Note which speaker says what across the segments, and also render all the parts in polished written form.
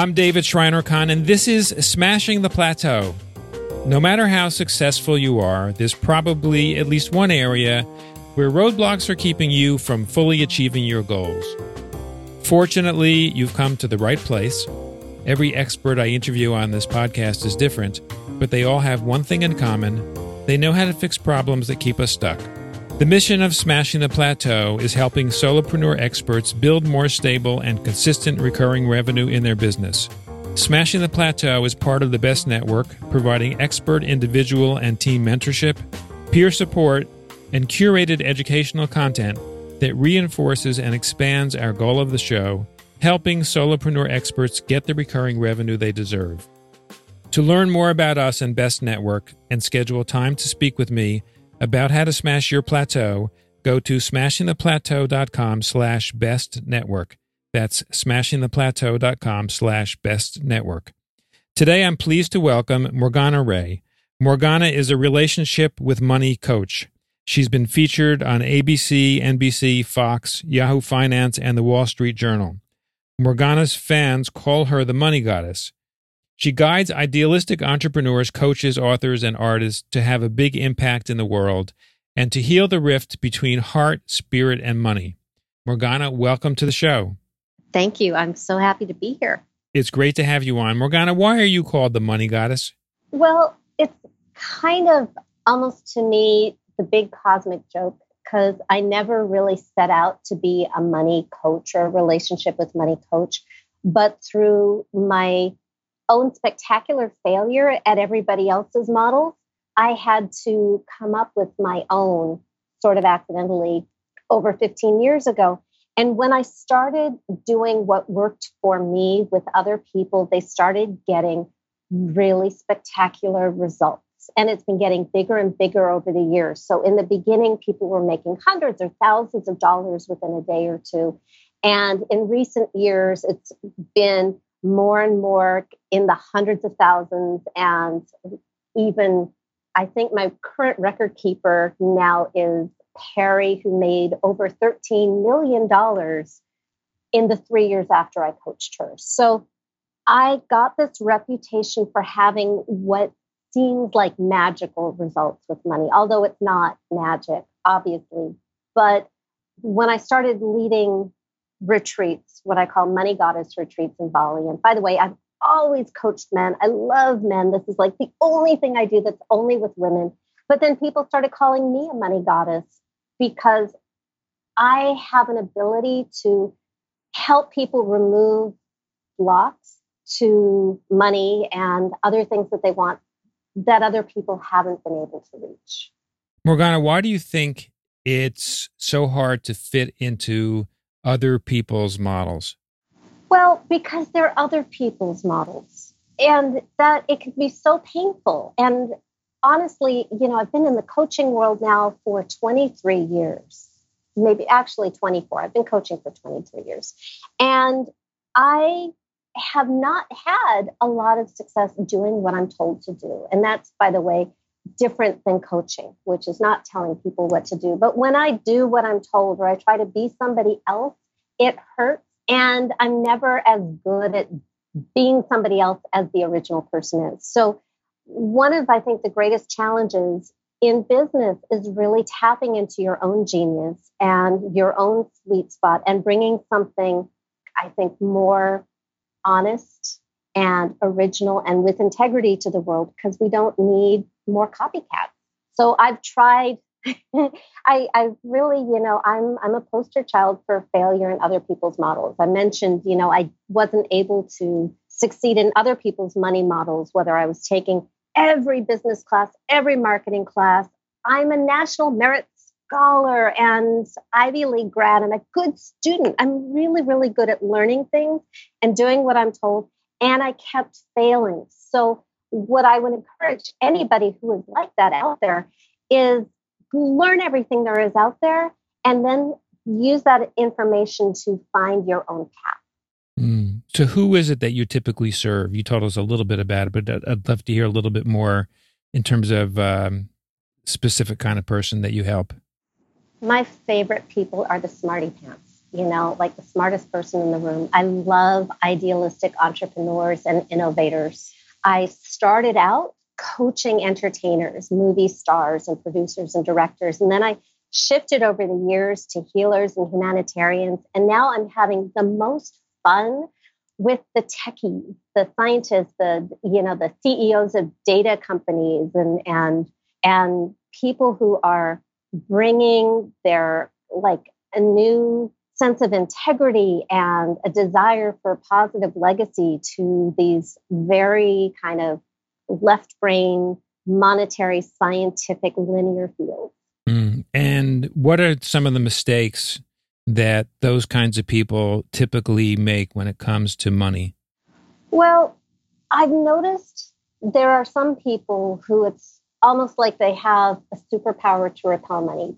Speaker 1: I'm David Schreiner-Kahn, and this is Smashing the Plateau. No matter how successful you are, there's probably at least one area where roadblocks are keeping you from fully achieving your goals. Fortunately, you've come to the right place. Every expert I interview on this podcast is different, but they all have one thing in common. They know how to fix problems that keep us stuck. The mission of Smashing the Plateau is helping solopreneur experts build more stable and consistent recurring revenue in their business. Smashing the Plateau is part of the Best Network, providing expert individual and team mentorship, peer support, and curated educational content that reinforces and expands our goal of the show, helping solopreneur experts get the recurring revenue they deserve. To learn more about us and Best Network and schedule time to speak with me about how to smash your plateau, go to smashingtheplateau.com/bestnetwork. That's smashingtheplateau.com/bestnetwork. Today, I'm pleased to welcome Morgana Ray. Morgana is a relationship with money coach. She's been featured on ABC, NBC, Fox, Yahoo Finance, and the Wall Street Journal. Morgana's fans call her the money goddess. She guides idealistic entrepreneurs, coaches, authors, and artists to have a big impact in the world and to heal the rift between heart, spirit, and money. Morgana, welcome to the show.
Speaker 2: Thank you. I'm so happy to be here.
Speaker 1: It's great to have you on. Morgana, why are you called the money goddess?
Speaker 2: Well, it's kind of almost to me the big cosmic joke because I never really set out to be a money coach or a relationship with money coach, but through my own spectacular failure at everybody else's models, I had to come up with my own sort of accidentally over 15 years ago. And when I started doing what worked for me with other people, they started getting really spectacular results. And it's been getting bigger and bigger over the years. So in the beginning, people were making hundreds or thousands of dollars within a day or two. And in recent years, it's been more and more in the hundreds of thousands. And even, I think my current record keeper now is Perry, who made over $13 million in the 3 years after I coached her. So I got this reputation for having what seems like magical results with money, although it's not magic, obviously. But when I started leading retreats, what I call money goddess retreats in Bali, and by the way, I've always coached men. I love men. This is like the only thing I do that's only with women. But then people started calling me a money goddess because I have an ability to help people remove blocks to money and other things that they want that other people haven't been able to reach.
Speaker 1: Morgana, why do you think it's so hard to fit into other people's models?
Speaker 2: Well, because they're other people's models and that it can be so painful. And honestly, I've been in the coaching world now for 23 years, maybe actually 24. I've been coaching for 23 years. And I have not had a lot of success doing what I'm told to do. And that's, by the way, different than coaching, which is not telling people what to do. But when I do what I'm told or I try to be somebody else, it hurts. And I'm never as good at being somebody else as the original person is. So one of, I think, the greatest challenges in business is really tapping into your own genius and your own sweet spot and bringing something, I think, more honest and original and with integrity to the world, because we don't need more copycats. So I've tried, I really, I'm a poster child for failure in other people's models. I mentioned, I wasn't able to succeed in other people's money models, whether I was taking every business class, every marketing class. I'm a National Merit Scholar and Ivy League grad. I'm a good student. I'm really, really good at learning things and doing what I'm told. And I kept failing. So what I would encourage anybody who is like that out there is learn everything there is out there and then use that information to find your own path.
Speaker 1: So who is it that you typically serve? You told us a little bit about it, but I'd love to hear a little bit more in terms of specific kind of person that you help.
Speaker 2: My favorite people are the smarty pants. like the smartest person in the room. I love idealistic entrepreneurs and innovators. I started out coaching entertainers, movie stars and producers and directors. And then I shifted over the years to healers and humanitarians. And now I'm having the most fun with the techies, the scientists, the CEOs of data companies and people who are bringing their like a new sense of integrity and a desire for positive legacy to these very kind of left brain, monetary, scientific, linear fields.
Speaker 1: And what are some of the mistakes that those kinds of people typically make when it comes to money?
Speaker 2: Well, I've noticed there are some people who it's almost like they have a superpower to repel money.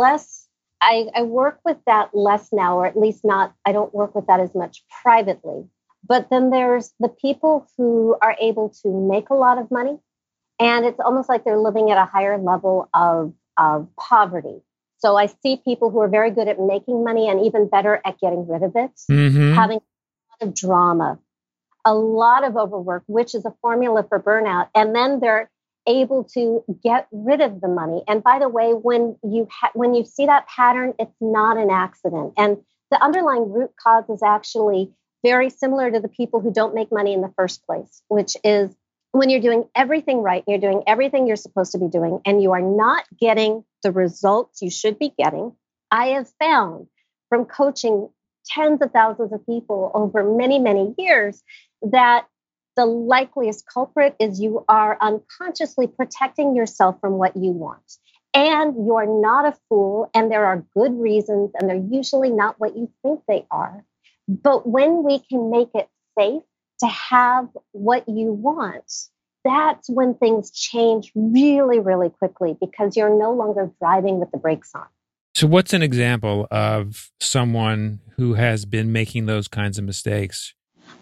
Speaker 2: I work with that less now, or at least not, I don't work with that as much privately. But then there's the people who are able to make a lot of money, and it's almost like they're living at a higher level of poverty. So I see people who are very good at making money and even better at getting rid of it, having a lot of drama, a lot of overwork, which is a formula for burnout. And then they're able to get rid of the money. And by the way, when you see that pattern, it's not an accident. And the underlying root cause is actually very similar to the people who don't make money in the first place, which is when you're doing everything right, you're doing everything you're supposed to be doing, and you are not getting the results you should be getting. I have found from coaching tens of thousands of people over many, many years that the likeliest culprit is you are unconsciously protecting yourself from what you want. And you're not a fool, and there are good reasons, and they're usually not what you think they are. But when we can make it safe to have what you want, that's when things change really, really quickly because you're no longer driving with the brakes on.
Speaker 1: So what's an example of someone who has been making those kinds of mistakes?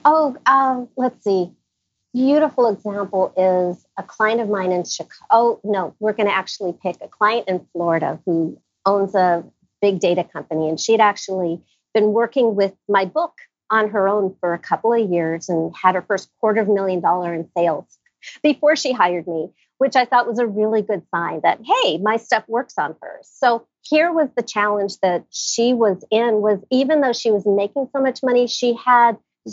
Speaker 2: Let's see. Beautiful example is a client of mine in Chicago. Oh, no, we're going to actually pick a client in Florida who owns a big data company. And she'd actually been working with my book on her own for a couple of years and had her first $250,000 in sales before she hired me, which I thought was a really good sign that, hey, my stuff works on her. So here was the challenge that she was in was even though she was making so much money, she had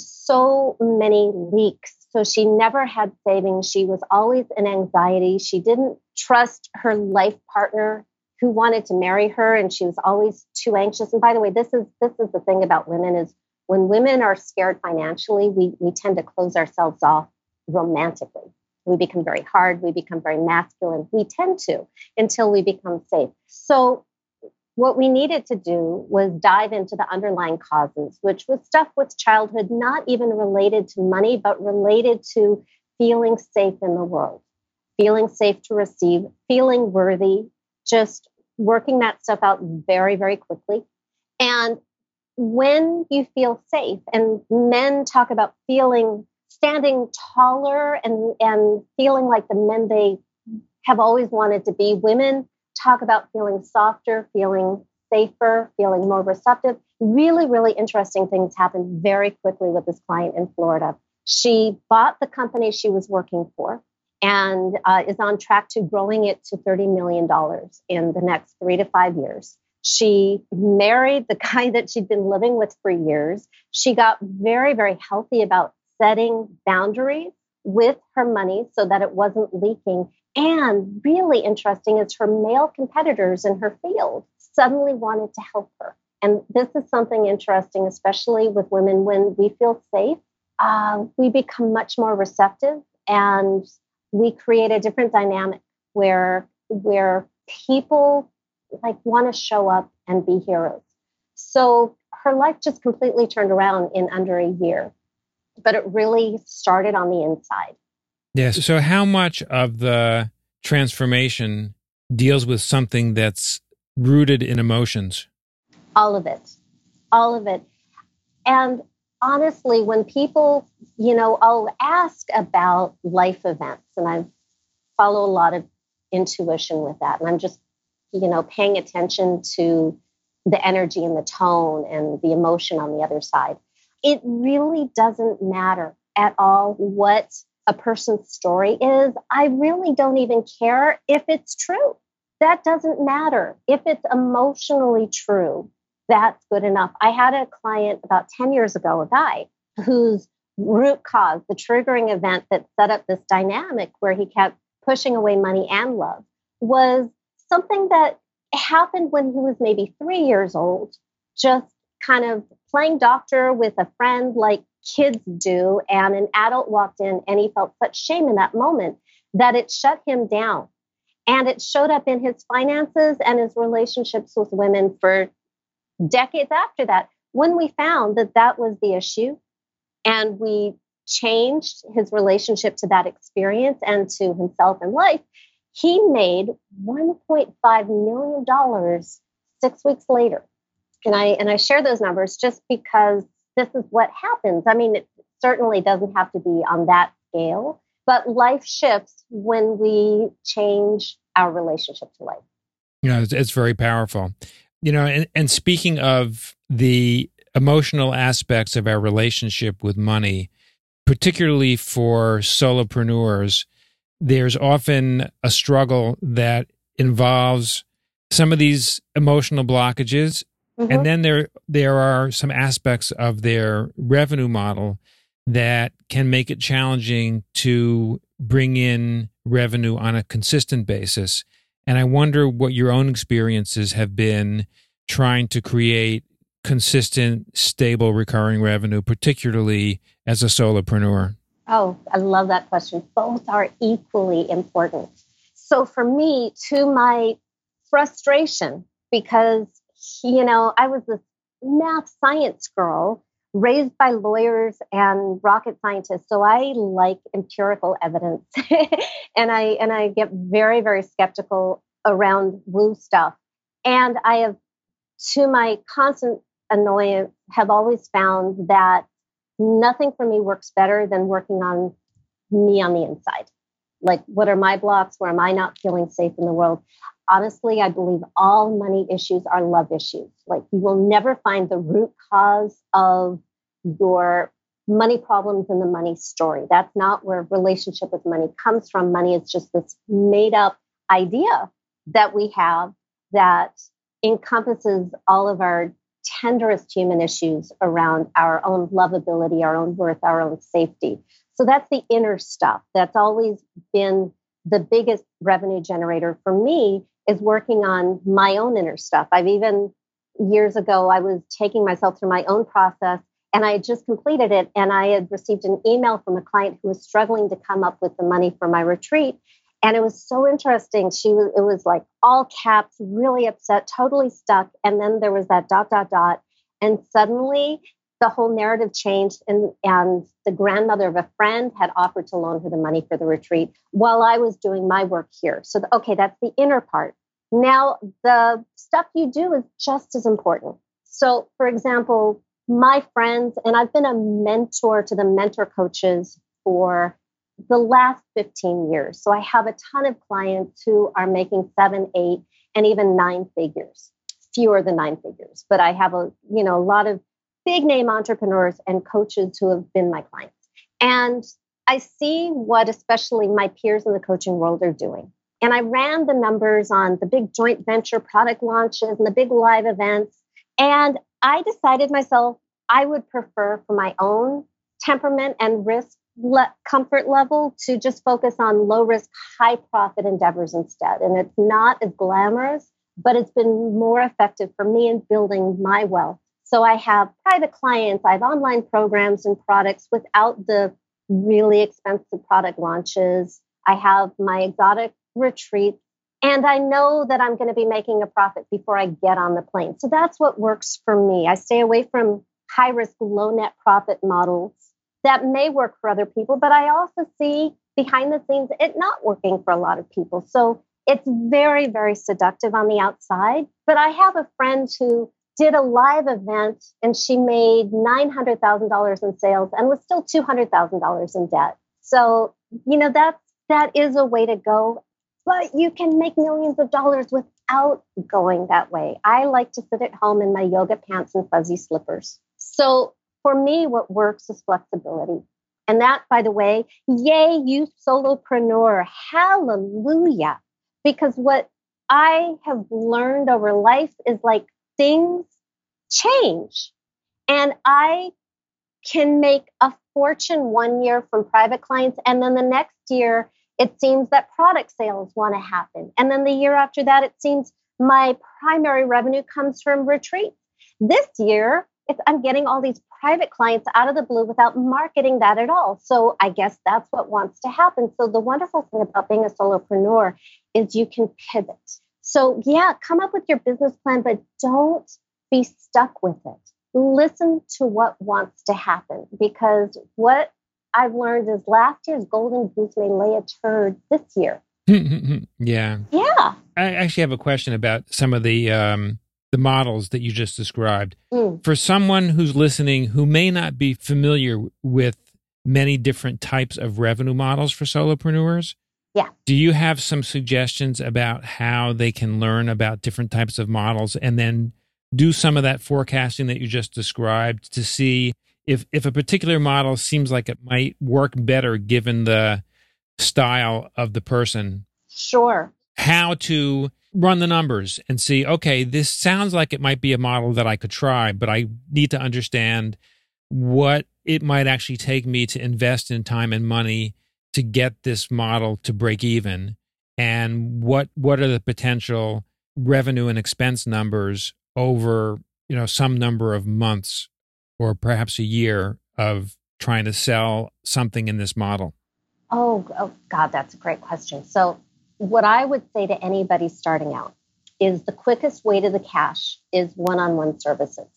Speaker 2: so many leaks. So she never had savings. She was always in anxiety. She didn't trust her life partner who wanted to marry her. And she was always too anxious. And by the way, this is the thing about women is when women are scared financially, we tend to close ourselves off romantically. We become very hard. We become very masculine. We tend to until we become safe. So what we needed to do was dive into the underlying causes, which was stuff with childhood, not even related to money, but related to feeling safe in the world, feeling safe to receive, feeling worthy, just working that stuff out very, very quickly. And when you feel safe, and men talk about standing taller and feeling like the men they have always wanted to be, women talk about feeling softer, feeling safer, feeling more receptive. Really, really interesting things happened very quickly with this client in Florida. She bought the company she was working for and is on track to growing it to $30 million in the next 3 to 5 years. She married the guy that she'd been living with for years. She got very, very healthy about setting boundaries with her money so that it wasn't leaking. And really interesting is her male competitors in her field suddenly wanted to help her. And this is something interesting, especially with women. When we feel safe, we become much more receptive and we create a different dynamic where people like want to show up and be heroes. So her life just completely turned around in under a year, but it really started on the inside.
Speaker 1: Yes. So how much of the transformation deals with something that's rooted in emotions?
Speaker 2: All of it. All of it. And honestly, when people, I'll ask about life events, and I follow a lot of intuition with that. And I'm just, paying attention to the energy and the tone and the emotion on the other side. It really doesn't matter at all what a person's story is. I really don't even care if it's true. That doesn't matter. If it's emotionally true, that's good enough. I had a client about 10 years ago, a guy whose root cause, the triggering event that set up this dynamic where he kept pushing away money and love, was something that happened when he was maybe 3 years old, just kind of playing doctor with a friend like kids do. And an adult walked in and he felt such shame in that moment that it shut him down. And it showed up in his finances and his relationships with women for decades after that. When we found that that was the issue and we changed his relationship to that experience and to himself in life, he made $1.5 million 6 weeks later. And I share those numbers just because this is what happens. I mean, it certainly doesn't have to be on that scale, but life shifts when we change our relationship to life.
Speaker 1: It's very powerful. And speaking of the emotional aspects of our relationship with money, particularly for solopreneurs, there's often a struggle that involves some of these emotional blockages. Mm-hmm. And then there are some aspects of their revenue model that can make it challenging to bring in revenue on a consistent basis. And I wonder what your own experiences have been trying to create consistent, stable, recurring revenue, particularly as a solopreneur.
Speaker 2: Oh, I love that question. Both are equally important. So for me, to my frustration, because, I was this math science girl raised by lawyers and rocket scientists. So I like empirical evidence and I get very, very skeptical around woo stuff. And I have, to my constant annoyance, have always found that nothing for me works better than working on me on the inside. Like, what are my blocks? Where am I not feeling safe in the world? Honestly, I believe all money issues are love issues. Like, you will never find the root cause of your money problems in the money story. That's not where relationship with money comes from. Money is just this made up idea that we have that encompasses all of our tenderest human issues around our own lovability, our own worth, our own safety. So that's the inner stuff. That's always been the biggest revenue generator for me, is working on my own inner stuff. I've even, years ago, I was taking myself through my own process and I had just completed it. And I had received an email from a client who was struggling to come up with the money for my retreat. And it was so interesting. It was like all caps, really upset, totally stuck. And then there was that ... And suddenly the whole narrative changed. And the grandmother of a friend had offered to loan her the money for the retreat while I was doing my work here. So, that's the inner part. Now, the stuff you do is just as important. So, for example, my friends, and I've been a mentor to the mentor coaches for the last 15 years. So I have a ton of clients who are making 7, 8, and even 9 figures, fewer than 9 figures. But I have a lot of big name entrepreneurs and coaches who have been my clients. And I see what especially my peers in the coaching world are doing. And I ran the numbers on the big joint venture product launches and the big live events. And I decided myself, I would prefer for my own temperament and risk comfort level to just focus on low risk, high profit endeavors instead. And it's not as glamorous, but it's been more effective for me in building my wealth. So I have private clients, I have online programs and products without the really expensive product launches. I have my exotic retreats, and I know that I'm going to be making a profit before I get on the plane. So that's what works for me. I stay away from high risk, low net profit models. That may work for other people, but I also see behind the scenes it not working for a lot of people. So it's very, very seductive on the outside. But I have a friend who did a live event and she made $900,000 in sales and was still $200,000 in debt. So, that is a way to go. But you can make millions of dollars with without going that way. I like to sit at home in my yoga pants and fuzzy slippers. So for me, what works is flexibility. And that, by the way, yay, you solopreneur, hallelujah. Because what I have learned over life is like things change. And I can make a fortune one year from private clients. And then the next year, it seems that product sales want to happen. And then the year after that, it seems my primary revenue comes from retreats. This year, I'm getting all these private clients out of the blue without marketing that at all. So I guess that's what wants to happen. So the wonderful thing about being a solopreneur is you can pivot. So yeah, come up with your business plan, but don't be stuck with it. Listen to what wants to happen, because what I've learned is last year's golden goose may lay a turd this year.
Speaker 1: Yeah.
Speaker 2: Yeah.
Speaker 1: I actually have a question about some of the models that you just described. For someone who's listening who may not be familiar with many different types of revenue models for solopreneurs,
Speaker 2: yeah,
Speaker 1: do you have some suggestions about how they can learn about different types of models and then do some of that forecasting that you just described to see if a particular model seems like it might work better given the style of the person?
Speaker 2: Sure.
Speaker 1: How to run the numbers and see, okay, this sounds like it might be a model that I could try, but I need to understand what it might actually take me to invest in time and money to get this model to break even, and what are the potential revenue and expense numbers over, some number of months or perhaps a year of trying to sell something in this model?
Speaker 2: Oh God, that's a great question. So what I would say to anybody starting out is the quickest way to the cash is one-on-one services.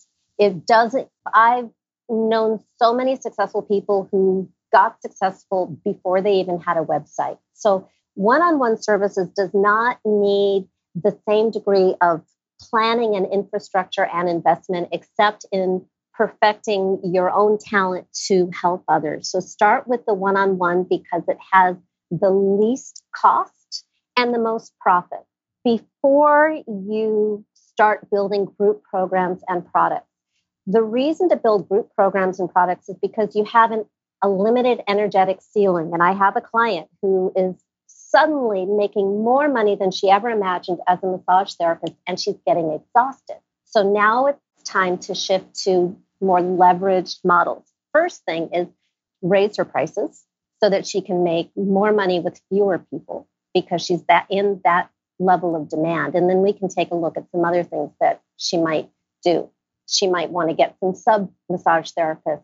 Speaker 2: I've known so many successful people who got successful before they even had a website. So one-on-one services does not need the same degree of planning and infrastructure and investment, except in perfecting your own talent to help others. So start with the one-on-one because it has the least cost and the most profit before you start building group programs and products. The reason to build group programs and products is because you have a limited energetic ceiling. And I have a client who is suddenly making more money than she ever imagined as a massage therapist, and she's getting exhausted. So now it's time to shift to more leveraged models. First thing is raise her prices so that she can make more money with fewer people because she's in that level of demand. And then we can take a look at some other things that she might do. She might want to get some sub-massage therapists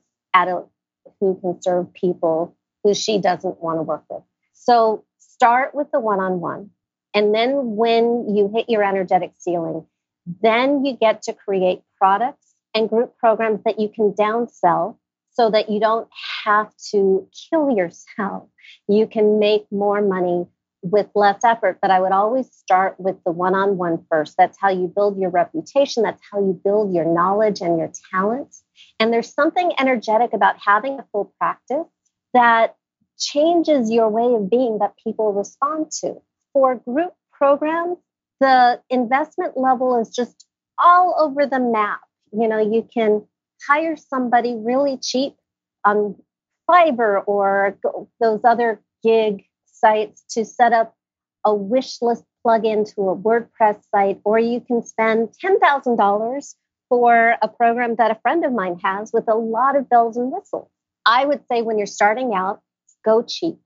Speaker 2: who can serve people who she doesn't want to work with. So start with the one-on-one. And then when you hit your energetic ceiling, then you get to create products and group programs that you can downsell so that you don't have to kill yourself. You can make more money with less effort. But I would always start with the one-on-one first. That's how you build your reputation. That's how you build your knowledge and your talent. And there's something energetic about having a full practice that changes your way of being that people respond to. For group programs, the investment level is just all over the map. You can hire somebody really cheap on Fiverr or those other gig sites to set up a wish list plugin to a WordPress site, or you can spend $10,000 for a program that a friend of mine has with a lot of bells and whistles. I would say when you're starting out, go cheap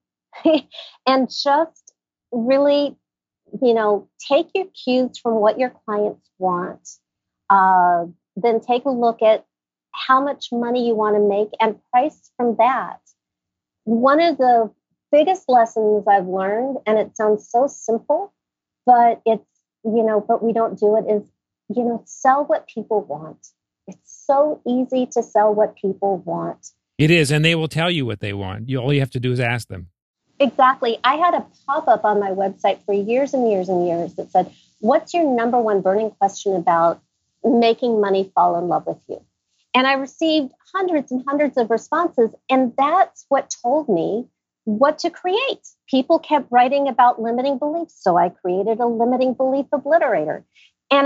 Speaker 2: and just really, take your cues from what your clients want. Then take a look at how much money you want to make and price from that. One of the biggest lessons I've learned, and it sounds so simple, but but we don't do it, is, sell what people want. It's so easy to sell what people want.
Speaker 1: It is, and they will tell you what they want. All you have to do is ask them.
Speaker 2: Exactly. I had a pop-up on my website for years and years and years that said, what's your number one burning question about making money fall in love with you? And I received hundreds and hundreds of responses. And that's what told me what to create. People kept writing about limiting beliefs, so I created a limiting belief obliterator. And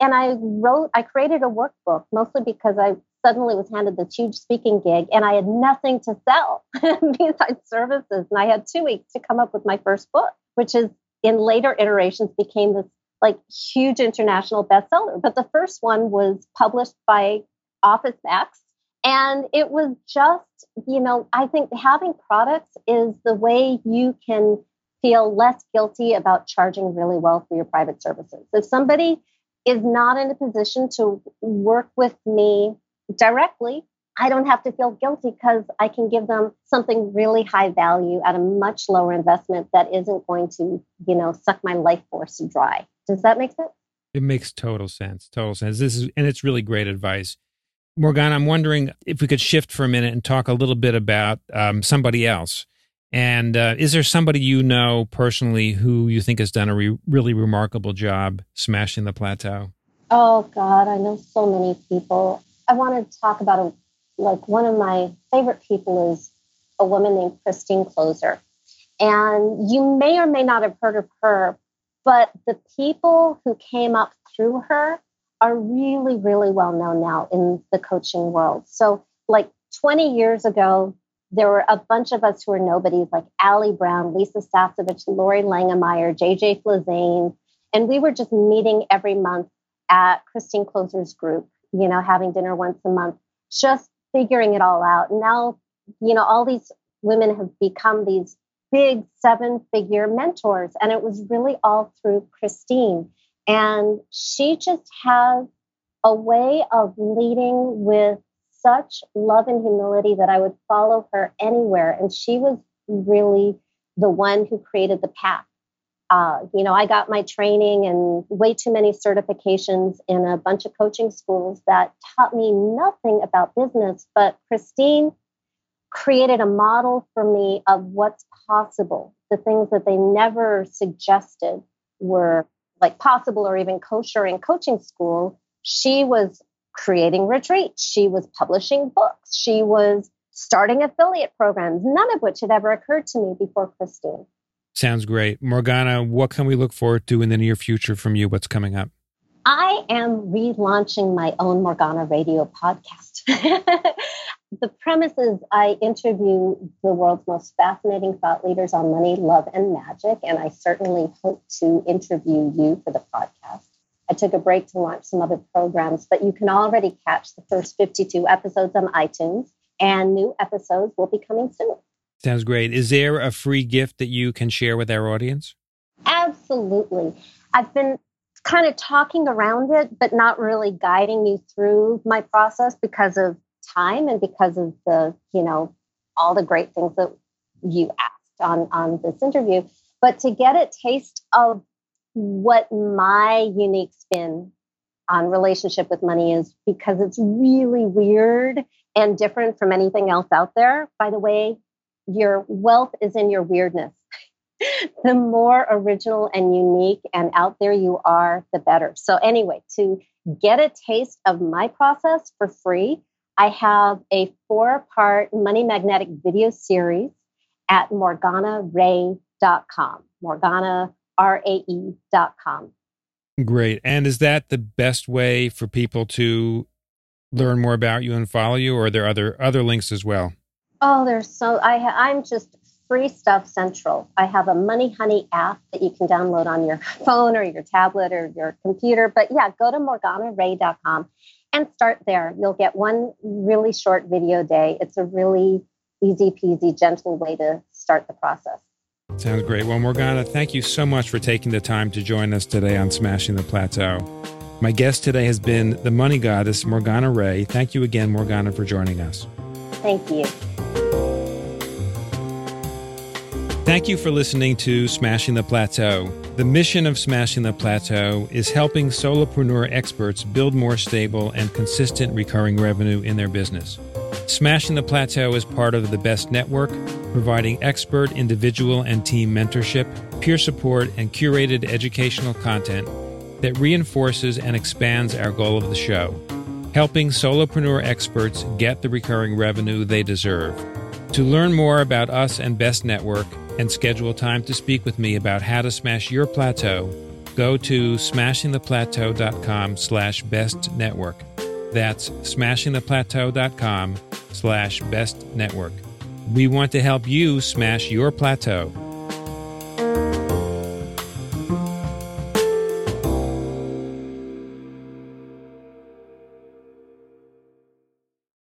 Speaker 2: I created a workbook, mostly because I suddenly was handed this huge speaking gig and I had nothing to sell besides services. And I had 2 weeks to come up with my first book, which is in later iterations became this like huge international bestseller. But the first one was published by Office Max. And it was just, I think having products is the way you can feel less guilty about charging really well for your private services. If somebody is not in a position to work with me directly, I don't have to feel guilty because I can give them something really high value at a much lower investment that isn't going to, suck my life force dry. Does that make sense?
Speaker 1: It makes total sense. Total sense. And it's really great advice. Morgana, I'm wondering if we could shift for a minute and talk a little bit about somebody else. And is there somebody you know personally who you think has done a really remarkable job smashing the plateau?
Speaker 2: Oh, God, I know so many people. I want to talk about one of my favorite people is a woman named Christine Closer. And you may or may not have heard of her, but the people who came up through her are really, really well known now in the coaching world. So 20 years ago, there were a bunch of us who were nobodies like Allie Brown, Lisa Sasevich, Lori Langemeyer, JJ Flazane. And we were just meeting every month at Christine Closer's group, having dinner once a month, just figuring it all out. And now, all these women have become these big 7-figure mentors. And it was really all through Christine. And she just has a way of leading with such love and humility that I would follow her anywhere. And she was really the one who created the path. I got my training and way too many certifications in a bunch of coaching schools that taught me nothing about business. But Christine created a model for me of what's possible. The things that they never suggested were possible or even kosher in coaching school. She was creating retreats. She was publishing books. She was starting affiliate programs, none of which had ever occurred to me before Christine.
Speaker 1: Sounds great. Morgana, what can we look forward to in the near future from you? What's coming up?
Speaker 2: I am relaunching my own Morgana Radio podcast. The premise is I interview the world's most fascinating thought leaders on money, love, and magic, and I certainly hope to interview you for the podcast. I took a break to launch some other programs, but you can already catch the first 52 episodes on iTunes, and new episodes will be coming soon.
Speaker 1: Sounds great. Is there a free gift that you can share with our audience?
Speaker 2: Absolutely. I've been kind of talking around it, but not really guiding you through my process because of time and because of the, all the great things that you asked on this interview. But to get a taste of what my unique spin on relationship with money is, because it's really weird and different from anything else out there. By the way, your wealth is in your weirdness. The more original and unique and out there you are, the better. So anyway, to get a taste of my process for free, I have a 4-part Money Magnetic video series at MorganaRae.com. MorganaRae.com.
Speaker 1: Great. And is that the best way for people to learn more about you and follow you, or are there other links as well?
Speaker 2: Oh, I'm just free stuff central. I have a Money Honey app that you can download on your phone or your tablet or your computer. But yeah, go to MorganaRae.com and start there. You'll get one really short video a day. It's a really easy peasy, gentle way to start the process.
Speaker 1: Sounds great. Well, Morgana, thank you so much for taking the time to join us today on Smashing the Plateau. My guest today has been the money goddess, Morgana Rae. Thank you again, Morgana, for joining us.
Speaker 2: Thank you.
Speaker 1: Thank you for listening to Smashing the Plateau. The mission of Smashing the Plateau is helping solopreneur experts build more stable and consistent recurring revenue in their business. Smashing the Plateau is part of the Best Network, providing expert individual and team mentorship, peer support, and curated educational content that reinforces and expands our goal of the show, helping solopreneur experts get the recurring revenue they deserve. To learn more about us and Best Network and schedule time to speak with me about how to smash your plateau, go to smashingtheplateau.com/bestnetwork. That's smashingtheplateau.com/bestnetwork. We want to help you smash your plateau.